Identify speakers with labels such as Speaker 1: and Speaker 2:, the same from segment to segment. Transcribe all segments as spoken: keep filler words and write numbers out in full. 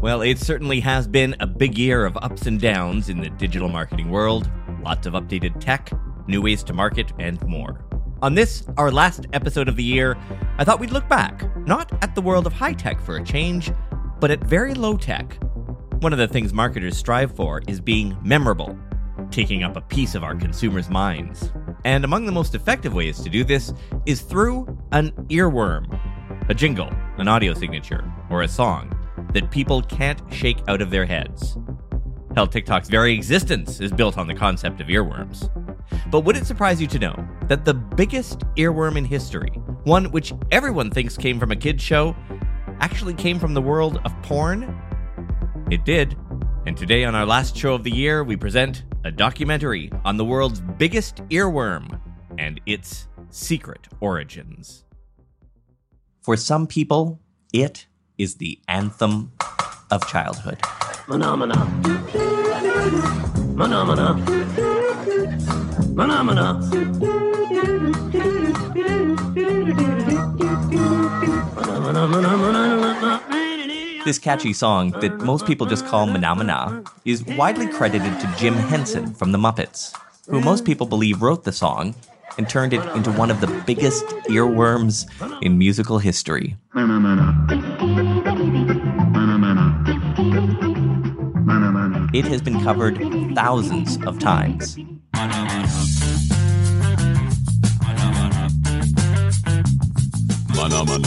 Speaker 1: Well, it certainly has been a big year of ups and downs in the digital marketing world. Lots of updated tech, new ways to market, and more. On this, our last episode of the year, I thought we'd look back, not at the world of high tech for a change, but at very low tech. One of the things marketers strive for is being memorable, taking up a piece of our consumers' minds. And among the most effective ways to do this is through an earworm, a jingle, an audio signature, or a song that people can't shake out of their heads. Hell, TikTok's very existence is built on the concept of earworms. But would it surprise you to know that the biggest earworm in history, one which everyone thinks came from a kid's show, actually came from the world of porn? It did. And today on our last show of the year, we present a documentary on the world's biggest earworm and its secret origins. For some people, it is the anthem of childhood.
Speaker 2: Phenomena. Phenomena. Phenomena.
Speaker 1: This catchy song that most people just call Mana Mana is widely credited to Jim Henson from the Muppets, who most people believe wrote the song and turned it into one of the biggest earworms in musical history.
Speaker 3: Mana Mana. Mana Mana. Mana Mana.
Speaker 1: It has been covered thousands of times.
Speaker 3: Mana Mana. Mana Mana.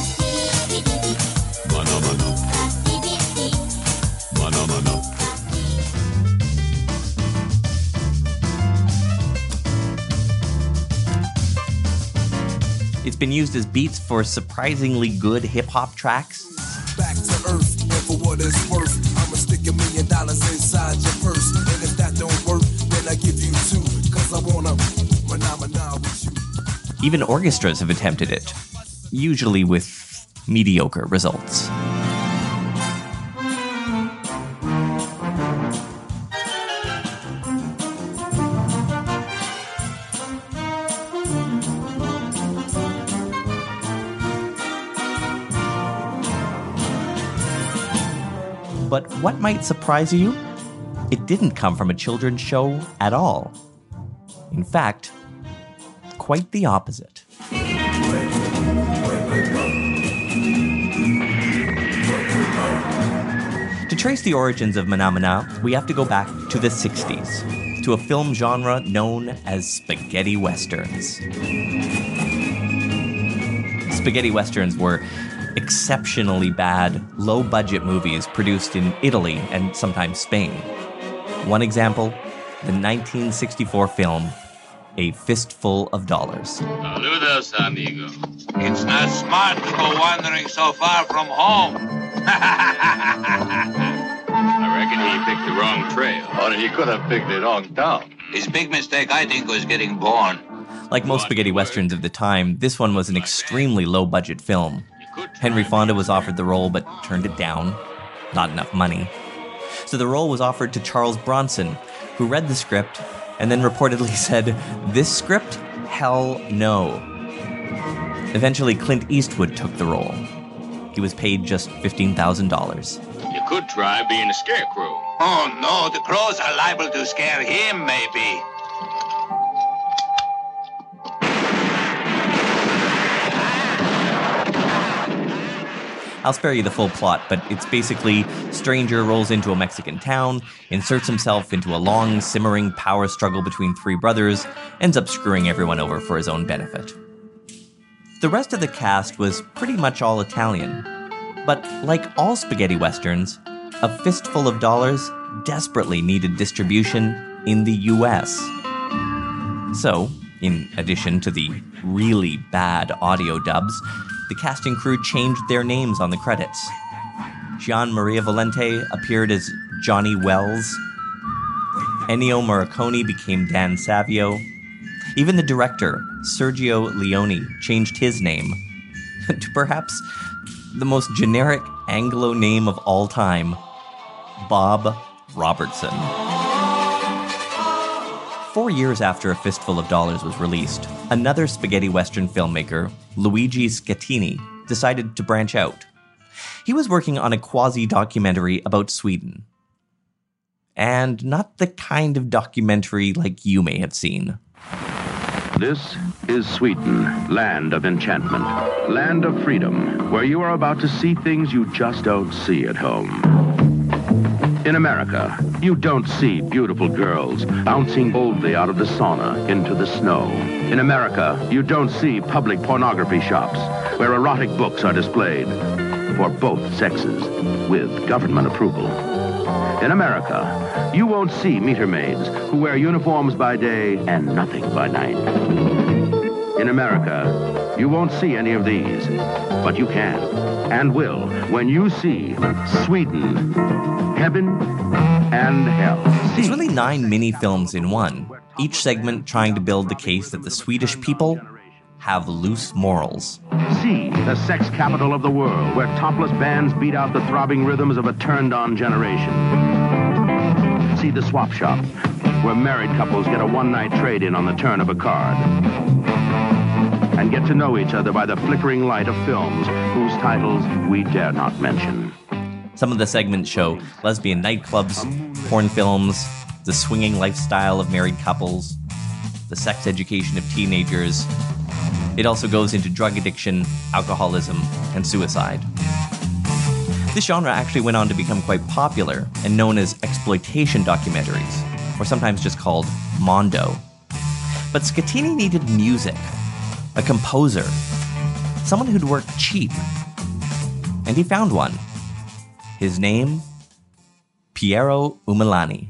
Speaker 3: Mana Mana.
Speaker 1: It's been used as beats for surprisingly good hip-hop tracks.
Speaker 4: Back to earth, and for what it's worth, I'ma stick a million dollars inside your purse. And if that don't work, then I give you two, cause I wanna mana with you.
Speaker 1: Even orchestras have attempted it, usually with mediocre results. But what might surprise you? It didn't come from a children's show at all. In fact, quite the opposite. To trace the origins of Mana Mana, we have to go back to the sixties, to a film genre known as spaghetti westerns. Spaghetti westerns were exceptionally bad, low-budget movies produced in Italy and sometimes Spain. One example, the nineteen sixty-four film, A Fistful of Dollars.
Speaker 5: Saludos, amigo. It's not smart to go wandering so far from home.
Speaker 6: I reckon he picked the wrong trail.
Speaker 5: Or he could have picked the wrong town. His big mistake, I think, was getting born.
Speaker 1: Like most spaghetti westerns of the time, this one was an extremely low-budget film. Henry Fonda was offered the role, but turned it down. Not enough money. So the role was offered to Charles Bronson, who read the script and then reportedly said, "This script? Hell no." Eventually, Clint Eastwood took the role. He was paid just fifteen thousand dollars.
Speaker 6: You could try being a scarecrow.
Speaker 5: Oh, no, the crows are liable to scare him, maybe.
Speaker 1: I'll spare you the full plot, but it's basically stranger rolls into a Mexican town, inserts himself into a long, simmering power struggle between three brothers, ends up screwing everyone over for his own benefit. The rest of the cast was pretty much all Italian. But like all spaghetti westerns, A Fistful of Dollars desperately needed distribution in the U S. So, in addition to the really bad audio dubs, the cast and crew changed their names on the credits. Gian Maria Valente appeared as Johnny Wells. Ennio Morricone became Dan Savio. Even the director, Sergio Leone, changed his name to perhaps the most generic Anglo name of all time, Bob Robertson. Four years after A Fistful of Dollars was released, another spaghetti western filmmaker, Luigi Scattini, decided to branch out. He was working on a quasi-documentary about Sweden. And not the kind of documentary like you may have seen.
Speaker 2: This is Sweden, land of enchantment, land of freedom, where you are about to see things you just don't see at home. In America, you don't see beautiful girls bouncing boldly out of the sauna into the snow. In America, you don't see public pornography shops where erotic books are displayed for both sexes with government approval. In America, you won't see meter maids who wear uniforms by day and nothing by night. In America, you won't see any of these, but you can and will when you see Sweden, heaven and hell.
Speaker 1: It's really nine mini-films in one, each segment trying to build the case that the Swedish people have loose morals.
Speaker 2: See the sex capital of the world, where topless bands beat out the throbbing rhythms of a turned-on generation. See the swap shop, where married couples get a one-night trade-in on the turn of a card. And get to know each other by the flickering light of films whose titles we dare not mention.
Speaker 1: Some of the segments show lesbian nightclubs, porn films, the swinging lifestyle of married couples, the sex education of teenagers. It also goes into drug addiction, alcoholism, and suicide. This genre actually went on to become quite popular and known as exploitation documentaries, or sometimes just called Mondo. But Scattini needed music, a composer, someone who'd work cheap. And he found one. His name, Piero Umiliani.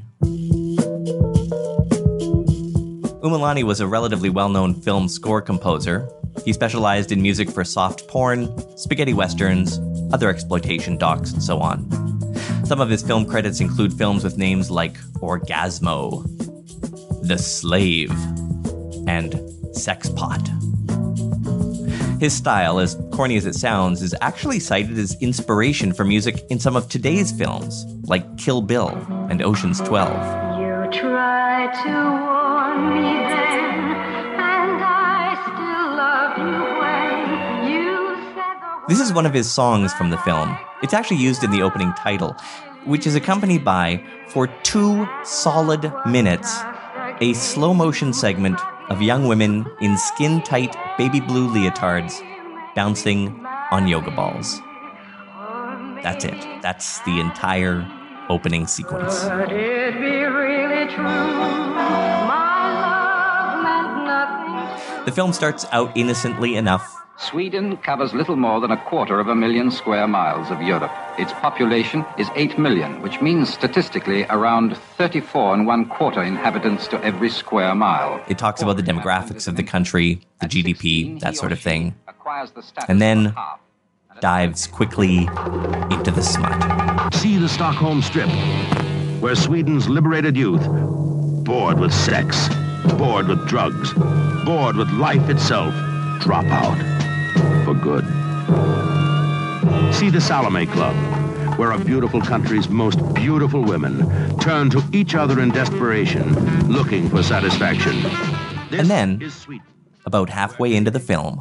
Speaker 1: Umiliani was a relatively well-known film score composer. He specialized in music for soft porn, spaghetti westerns, other exploitation docs, and so on. Some of his film credits include films with names like Orgasmo, The Slave, and Sex Pot. His style, as corny as it sounds, is actually cited as inspiration for music in some of today's films, like Kill Bill and Ocean's twelve.
Speaker 7: You tried to warn me then, and I still love you when you said the
Speaker 1: This is one of his songs from the film. It's actually used in the opening title, which is accompanied by, for two solid minutes, a slow-motion segment of young women in skin-tight baby blue leotards bouncing on yoga balls. That's it. That's the entire opening sequence.
Speaker 7: Could it be really true? My love meant nothing.
Speaker 1: The film starts out innocently enough.
Speaker 8: Sweden covers little more than a quarter of a million square miles of Europe. Its population is eight million, which means statistically around thirty-four and one quarter inhabitants to every square mile.
Speaker 1: It talks about the demographics of the country, the G D P, that sort of thing. And then dives quickly into the smut.
Speaker 2: See the Stockholm Strip, where Sweden's liberated youth, bored with sex, bored with drugs, bored with life itself, drop out for good. See the Salome Club, where a beautiful country's most beautiful women turn to each other in desperation, looking for satisfaction. This
Speaker 1: And then,
Speaker 2: is Sweden.
Speaker 1: about halfway into the film,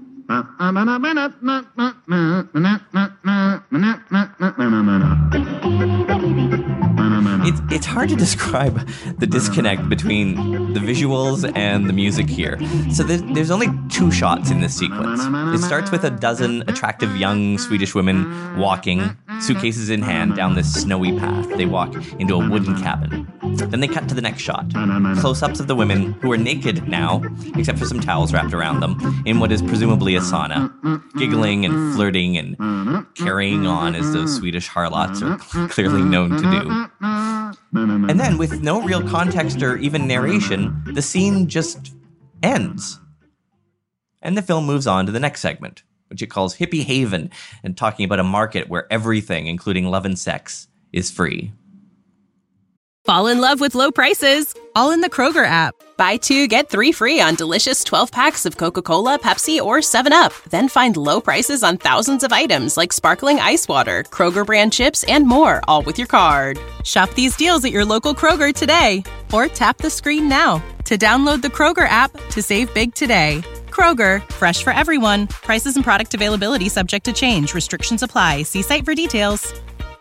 Speaker 1: It's, it's hard to describe the disconnect between the visuals and the music here. So there's, there's only two shots in this sequence. It starts with a dozen attractive young Swedish women walking, suitcases in hand, down this snowy path. They walk into a wooden cabin. Then they cut to the next shot. Close-ups of the women, who are naked now, except for some towels wrapped around them, in what is presumably a sauna, giggling and flirting and carrying on as those Swedish harlots are clearly known to do. And then, with no real context or even narration, the scene just ends. And the film moves on to the next segment, which it calls Hippie Haven, and talking about a market where everything, including love and sex, is free.
Speaker 9: Fall in love with low prices, all in the Kroger app. Buy two, get three free on delicious twelve packs of Coca-Cola, Pepsi, or seven up. Then find low prices on thousands of items like sparkling ice water, Kroger brand chips, and more, all with your card. Shop these deals at your local Kroger today, or tap the screen now to download the Kroger app to save big today. Kroger, fresh for everyone. Prices and product availability subject to change. Restrictions apply. See site for details.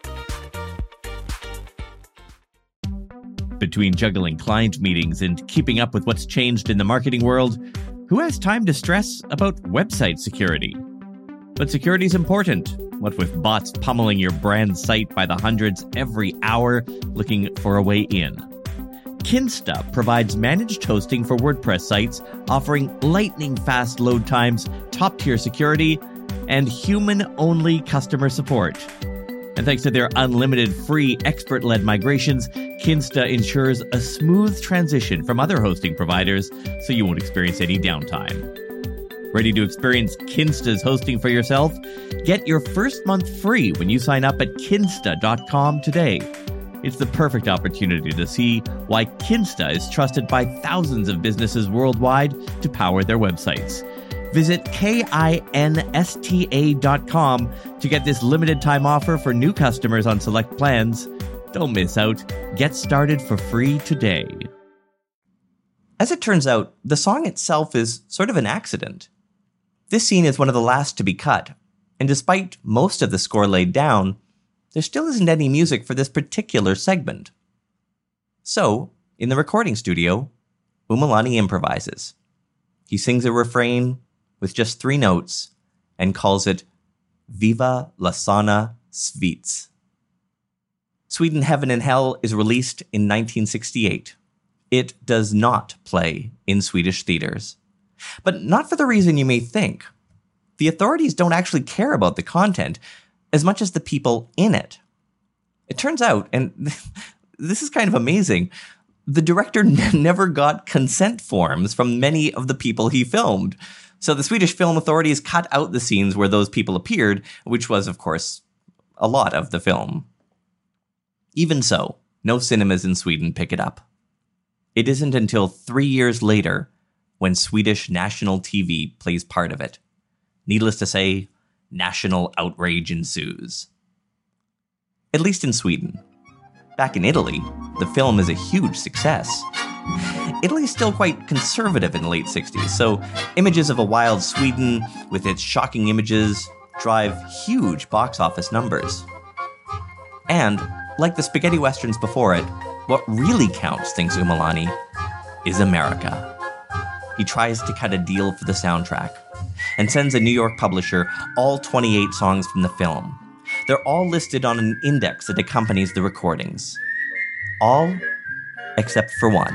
Speaker 1: Between juggling client meetings and keeping up with what's changed in the marketing world, who has time to stress about website security? But security's important. What with bots pummeling your brand site by the hundreds every hour, looking for a way in. Kinsta provides managed hosting for WordPress sites, offering lightning-fast load times, top-tier security, and human-only customer support. And thanks to their unlimited free expert-led migrations, Kinsta ensures a smooth transition from other hosting providers so you won't experience any downtime. Ready to experience Kinsta's hosting for yourself? Get your first month free when you sign up at kinsta dot com today. It's the perfect opportunity to see why Kinsta is trusted by thousands of businesses worldwide to power their websites. Visit kinsta dot com to get this limited time offer for new customers on select plans. Don't miss out. Get started for free today.
Speaker 10: As it turns out, the song itself is sort of an accident. This scene is one of the last to be cut, and despite most of the score laid down, there still isn't any music for this particular segment. So, in the recording studio, Umilani improvises. He sings a refrain with just three notes and calls it Viva la Sana Svits. Sweden Heaven and Hell is released in nineteen sixty-eight. It does not play in Swedish theaters. But not for the reason you may think. The authorities don't actually care about the content as much as the people in it. It turns out, and this is kind of amazing, the director n- never got consent forms from many of the people he filmed. So the Swedish film authorities cut out the scenes where those people appeared, which was, of course, a lot of the film. Even so, no cinemas in Sweden pick it up. It isn't until three years later when Swedish national T V plays part of it. Needless to say, national outrage ensues. At least in Sweden. Back in Italy, the film is a huge success. Italy's still quite conservative in the late sixties, so images of a wild Sweden with its shocking images drive huge box office numbers. And, like the spaghetti westerns before it, what really counts, thinks Umilani, is America. He tries to cut a deal for the soundtrack and sends a New York publisher all twenty-eight songs from the film. They're all listed on an index that accompanies the recordings. All except for one.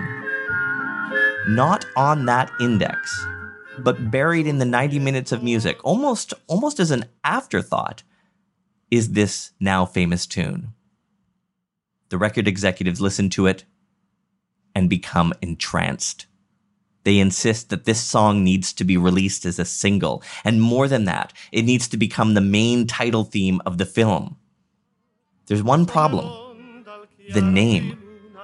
Speaker 10: Not on that index, but buried in the ninety minutes of music, almost, almost as an afterthought, is this now famous tune. The record executives listen to it and become entranced. They insist that this song needs to be released as a single, and more than that, it needs to become the main title theme of the film. There's one problem. The name.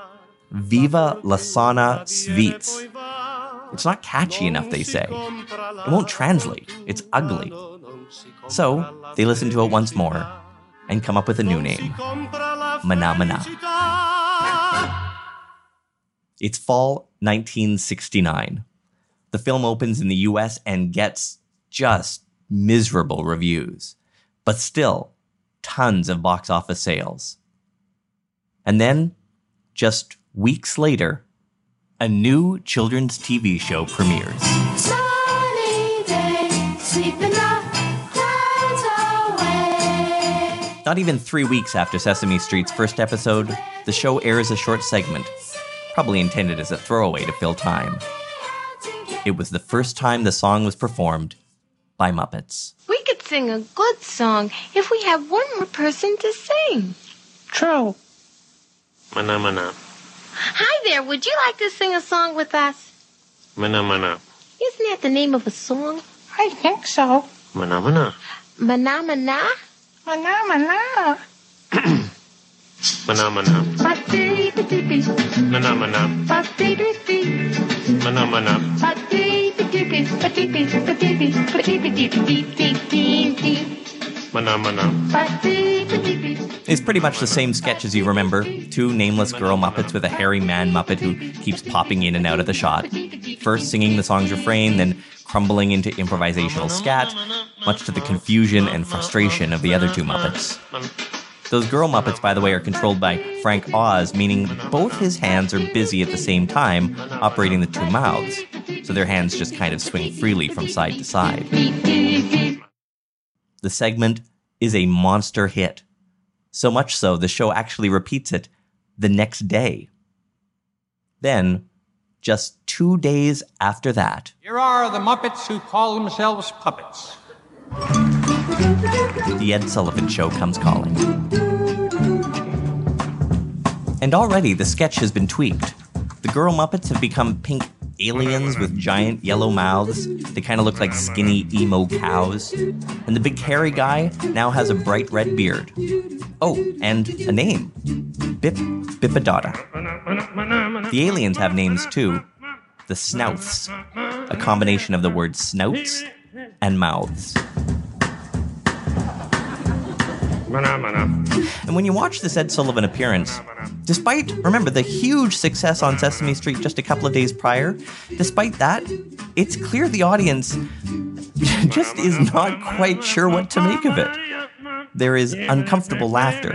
Speaker 10: Viva la Sana Svits. It's not catchy enough, they say. It won't translate. It's ugly. So, they listen to it once more and come up with a new name. Mana Mana. It's fall nineteen sixty-nine. The film opens in the U S and gets just miserable reviews, but still tons of box office sales. And then, just weeks later, a new children's T V show premieres.
Speaker 11: Sunny day, sleeping the clouds away.
Speaker 10: Not even three weeks after Sesame Street's first episode, the show airs a short segment, probably intended as a throwaway to fill time. It was the first time the song was performed by Muppets.
Speaker 12: We could sing a good song if we had one more person to sing.
Speaker 13: True. Mana mana.
Speaker 12: Hi there, would you like to sing a song with us?
Speaker 13: Mana mana.
Speaker 12: Isn't that the name of a song?
Speaker 13: I think so. Mana mana.
Speaker 12: Mana mana?
Speaker 13: Mana mana. Mana mana. Mana mana. Mana mana. Mana mana.
Speaker 10: It's pretty much the same sketch as you remember. Two nameless girl Muppets with a hairy man Muppet who keeps popping in and out of the shot. First singing the song's refrain, then crumbling into improvisational scat, much to the confusion and frustration of the other two Muppets. Those girl Muppets, by the way, are controlled by Frank Oz, meaning both his hands are busy at the same time, operating the two mouths, so their hands just kind of swing freely from side to side. The segment is a monster hit. So much so, the show actually repeats it the next day. Then, just two days after that,
Speaker 14: Here are the Muppets who call themselves puppets.
Speaker 10: The Ed Sullivan Show comes calling. And already the sketch has been tweaked. The girl Muppets have become pink aliens with giant yellow mouths. They kind of look like skinny emo cows. And the big hairy guy now has a bright red beard. Oh, and a name. Bip Bipadada. The aliens have names too. The Snouts. A combination of the words snouts and mouths. And when you watch this Ed Sullivan appearance, despite, remember, the huge success on Sesame Street just a couple of days prior, despite that, it's clear the audience just is not quite sure what to make of it. There is uncomfortable laughter.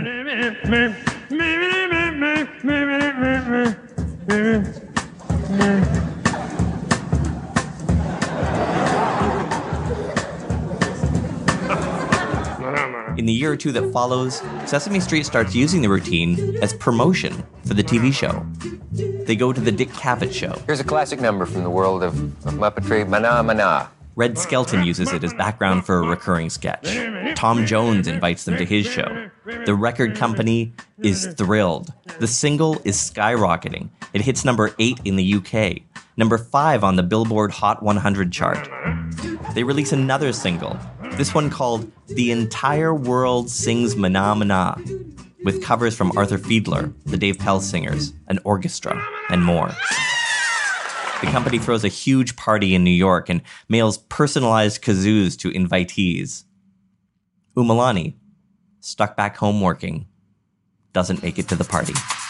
Speaker 10: In the year or two that follows, Sesame Street starts using the routine as promotion for the T V show. They go to the Dick Cavett Show.
Speaker 15: Here's a classic number from the world of, of Muppetry, Mana Mana.
Speaker 10: Red Skelton uses it as background for a recurring sketch. Tom Jones invites them to his show. The record company is thrilled. The single is skyrocketing. It hits number eight in the U K, number five on the Billboard Hot one hundred chart. They release another single, this one called The Entire World Sings Mana Mana, with covers from Arthur Fiedler, the Dave Pell Singers, an orchestra, and more. The company throws a huge party in New York and mails personalized kazoos to invitees. Umilani, stuck back home working, doesn't make it to the party.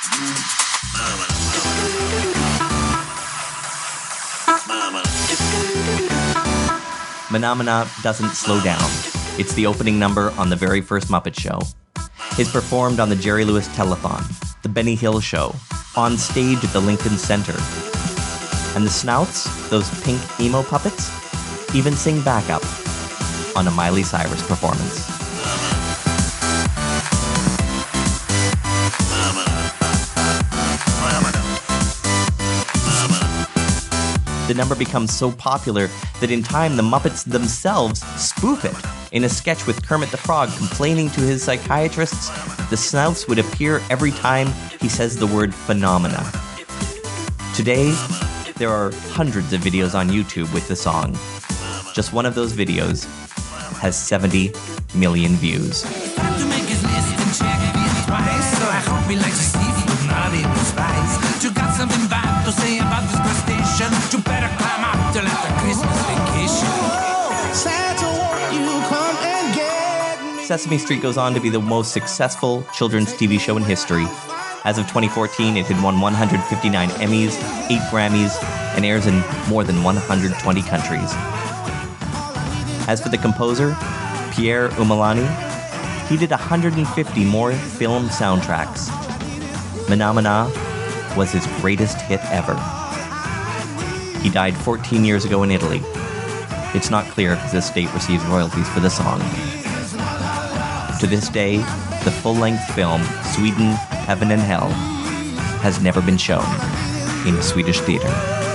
Speaker 10: Mana Mana doesn't slow down. It's the opening number on the very first Muppet Show. It's performed on the Jerry Lewis Telethon, the Benny Hill Show, on stage at the Lincoln Center. And the Snouts, those pink emo puppets, even sing backup on a Miley Cyrus performance. The number becomes so popular that in time the Muppets themselves spoof it. In a sketch with Kermit the Frog complaining to his psychiatrists, the Snouts would appear every time he says the word phenomena. Today, there are hundreds of videos on YouTube with the song. Just one of those videos has seventy million views. Sesame Street goes on to be the most successful children's T V show in history. As of twenty fourteen, it had won one hundred fifty-nine Emmys, eight Grammys, and airs in more than one hundred twenty countries. As for the composer, Pierre Umilani, he did one hundred fifty more film soundtracks. Mana Mana was his greatest hit ever. He died fourteen years ago in Italy. It's not clear if his estate receives royalties for the song. To this day, the full-length film, Sweden, Heaven and Hell, has never been shown in a Swedish theater.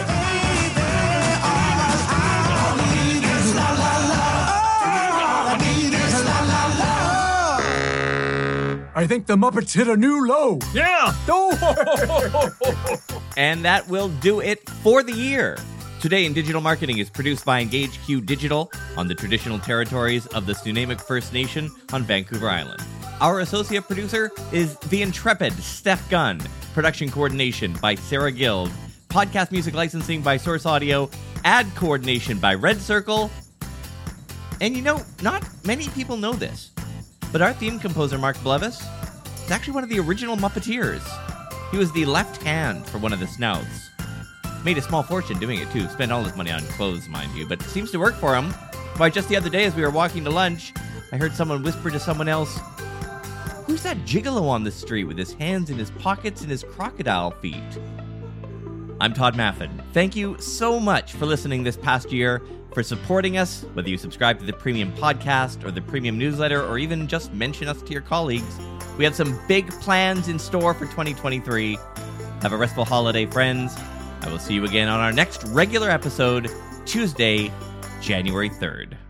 Speaker 16: I think the Muppets hit a new low.
Speaker 1: Yeah!
Speaker 16: Oh!
Speaker 1: And that will do it for the year. Today in Digital Marketing is produced by EngageQ Digital on the traditional territories of the Snuneymuxw First Nation on Vancouver Island. Our associate producer is the intrepid Steph Gunn. Production coordination by Sarah Guild. Podcast music licensing by Source Audio. Ad coordination by Red Circle. And you know, not many people know this, but our theme composer, Mark Blevis, is actually one of the original Muppeteers. He was the left hand for one of the Snouts. Made a small fortune doing it, too. Spent all his money on clothes, mind you, but it seems to work for him. Why, just the other day as we were walking to lunch, I heard someone whisper to someone else, "Who's that gigolo on the street with his hands in his pockets and his crocodile feet?" I'm Todd Maffin. Thank you so much for listening this past year, for supporting us, whether you subscribe to the premium podcast or the premium newsletter, or even just mention us to your colleagues. We have some big plans in store for twenty twenty-three. Have a restful holiday, friends. I will see you again on our next regular episode, Tuesday, January third.